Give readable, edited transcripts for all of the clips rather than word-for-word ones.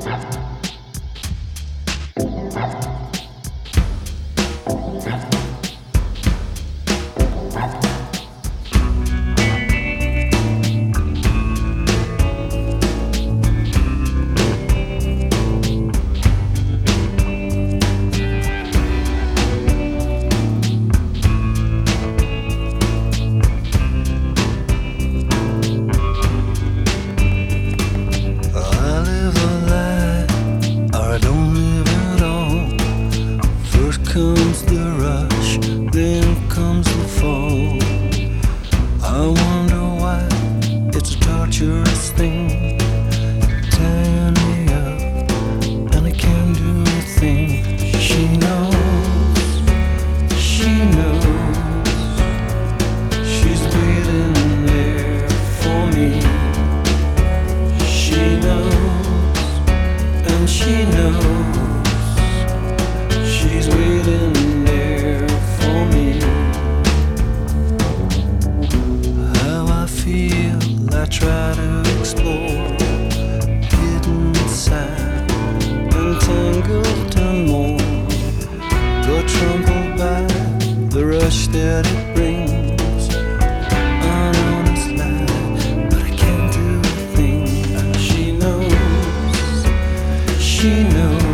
Comes the rush, then comes the fall. I wonder why it's a torturous thing, tying me up and I can't do a thing. She knows, she's waiting there for me. She knows, and she knows. She's waiting there for me. How I feel, I try to explore, hidden inside, entangled and more. Got trampled by the rush that it brings. An honest lie, but I can't do a thing. She knows, she knows.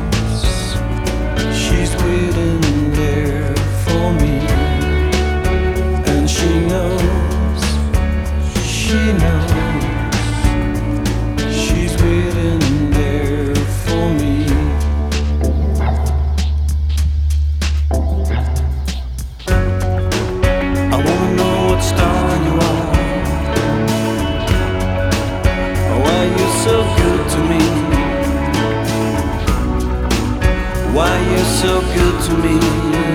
She's waiting there for me, and she knows, she's waiting there for me. I wanna know what star you are, why you're so good to me. Why you're so good to me.